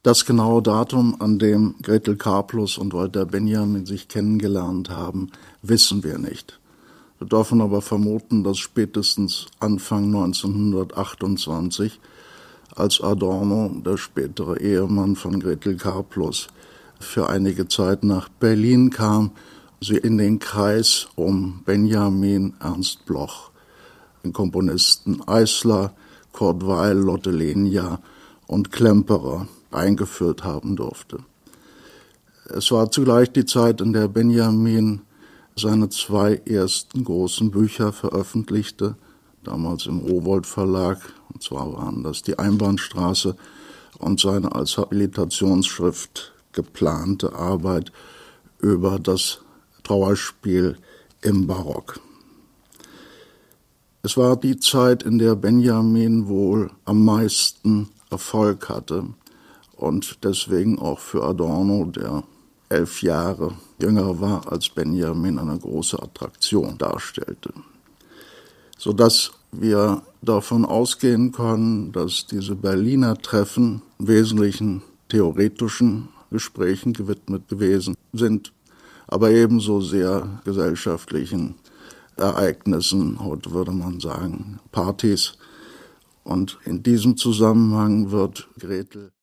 Das genaue Datum, an dem Gretel Karplus und Walter Benjamin sich kennengelernt haben, wissen wir nicht. Wir dürfen aber vermuten, dass spätestens Anfang 1928, als Adorno, der spätere Ehemann von Gretel Karplus, für einige Zeit nach Berlin kam, sie in den Kreis um Benjamin Ernst Bloch, den Komponisten Eisler, Kurt Weill, Lotte Lenya und Klemperer eingeführt haben durfte. Es war zugleich die Zeit, in der Benjamin seine 2 ersten großen Bücher veröffentlichte, damals im Rowohlt Verlag, und zwar waren das Die Einbahnstraße und seine als Habilitationsschrift geplante Arbeit über das Trauerspiel im Barock. Es war die Zeit, in der Benjamin wohl am meisten Erfolg hatte und deswegen auch für Adorno, der 11 Jahre jünger war als Benjamin, eine große Attraktion darstellte. Sodass wir davon ausgehen können, dass diese Berliner Treffen im Wesentlichen theoretischen Gesprächen gewidmet gewesen sind, aber ebenso sehr gesellschaftlichen Ereignissen, heute würde man sagen Partys. Und in diesem Zusammenhang wird Gretel